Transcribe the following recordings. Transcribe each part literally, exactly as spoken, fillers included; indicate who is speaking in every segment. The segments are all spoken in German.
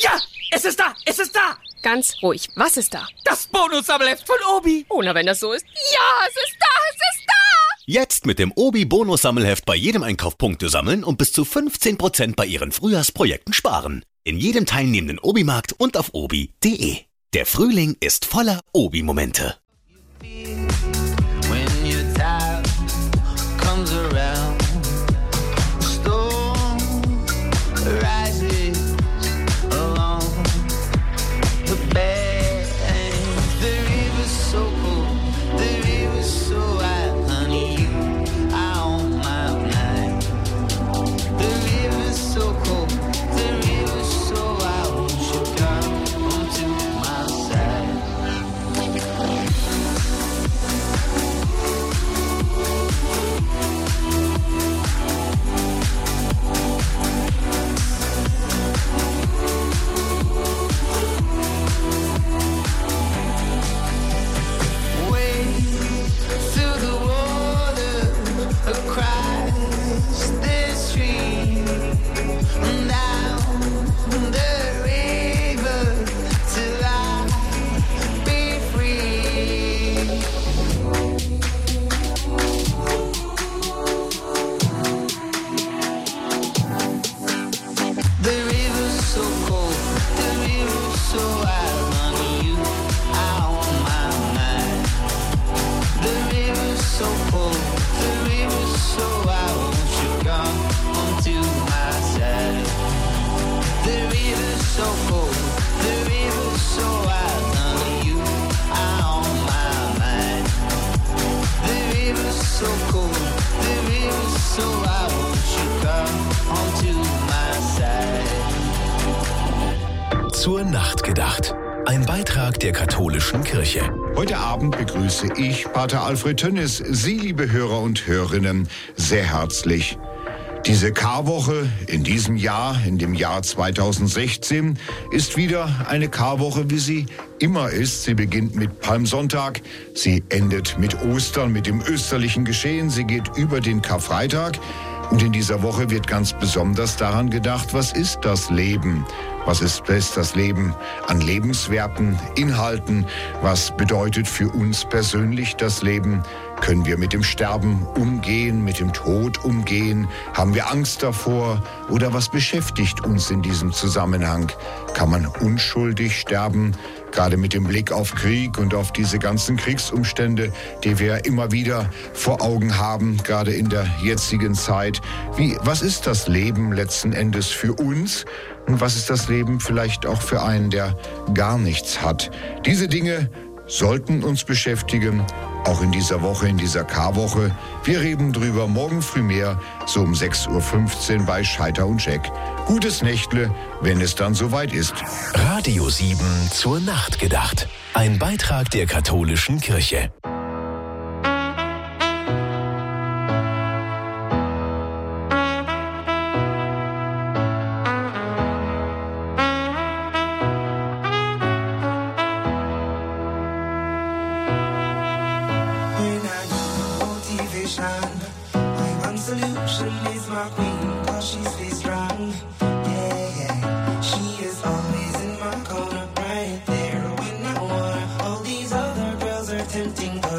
Speaker 1: Ja, es ist da, es ist da.
Speaker 2: Ganz ruhig, was ist da?
Speaker 1: Das Bonussammelheft von Obi.
Speaker 2: Oh, na, wenn das so ist. Ja, es ist da, es ist da.
Speaker 3: Jetzt mit dem Obi-Bonus-Sammelheft bei jedem Einkauf Punkte sammeln und bis zu fünfzehn Prozent bei Ihren Frühjahrsprojekten sparen. In jedem teilnehmenden Obi-Markt und auf obi punkt de. Der Frühling ist voller Obi-Momente.
Speaker 4: Zur Nacht gedacht. Ein Beitrag der katholischen Kirche.
Speaker 5: Heute Abend begrüße ich Pater Alfred Tönnis, Sie, liebe Hörer und Hörerinnen, sehr herzlich. Diese Karwoche in diesem Jahr, in dem Jahr zweitausendsechzehn, ist wieder eine Karwoche, wie sie immer ist. Sie beginnt mit Palmsonntag, sie endet mit Ostern, mit dem österlichen Geschehen, sie geht über den Karfreitag. Und in dieser Woche wird ganz besonders daran gedacht, was ist das Leben? Was ist, ist das Leben an Lebenswerten, Inhalten? Was bedeutet für uns persönlich das Leben? Können wir mit dem Sterben umgehen, mit dem Tod umgehen? Haben wir Angst davor? Oder was beschäftigt uns in diesem Zusammenhang? Kann man unschuldig sterben? Gerade mit dem Blick auf Krieg und auf diese ganzen Kriegsumstände, die wir immer wieder vor Augen haben, gerade in der jetzigen Zeit. Wie, was ist das Leben letzten Endes für uns? Und was ist das Leben vielleicht auch für einen, der gar nichts hat? Diese Dinge sollten uns beschäftigen, auch in dieser Woche, in dieser Karwoche. Wir reden drüber morgen früh mehr, so um sechs Uhr fünfzehn bei Scheiter und Jack. Gutes Nächtle, wenn es dann soweit ist.
Speaker 4: Radio sieben zur Nacht gedacht. Ein Beitrag der katholischen Kirche.
Speaker 6: Tempting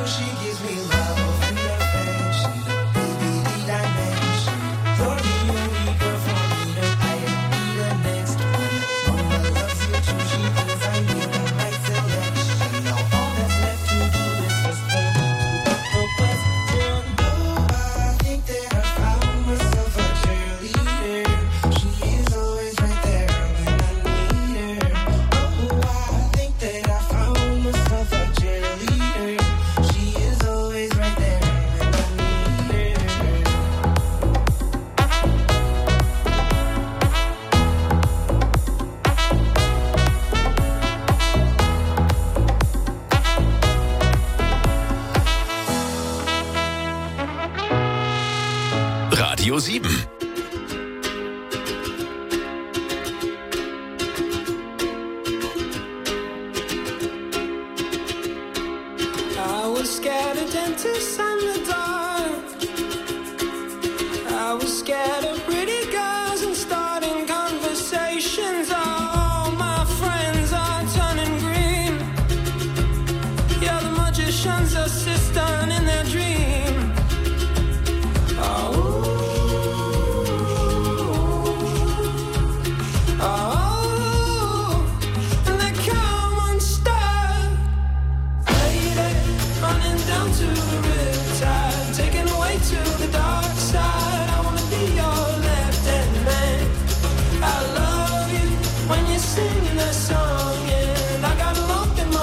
Speaker 4: Radio sieben.
Speaker 6: I was scared of dentists and the dark. I was scared of pretty girls and starting conversations. All my friends are turning green. You're the magician's assistant in their dream. Oh.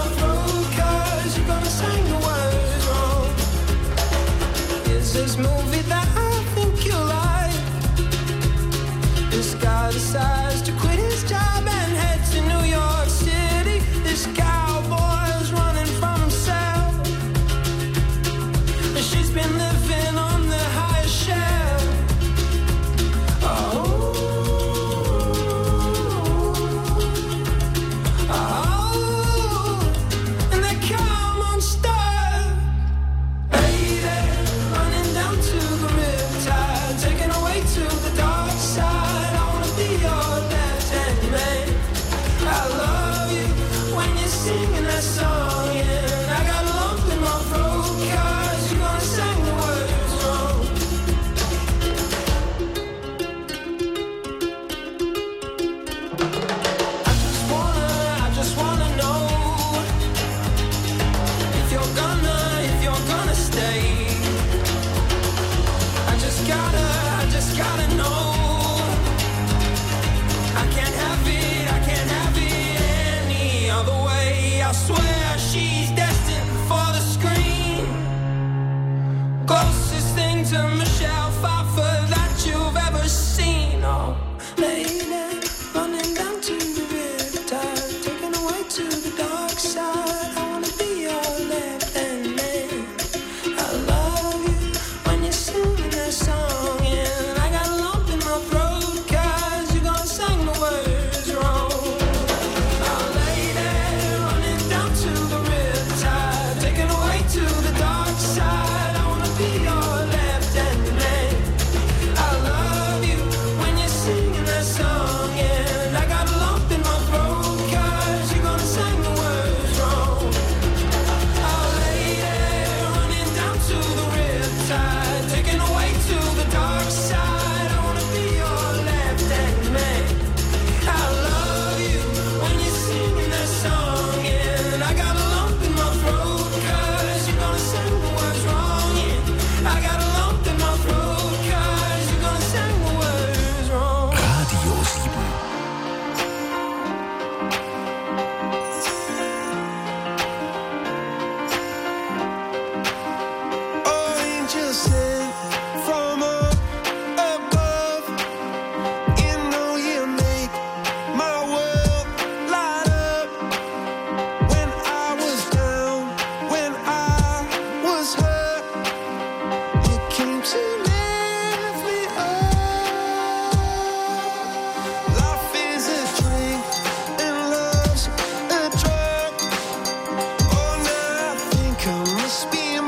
Speaker 6: This movie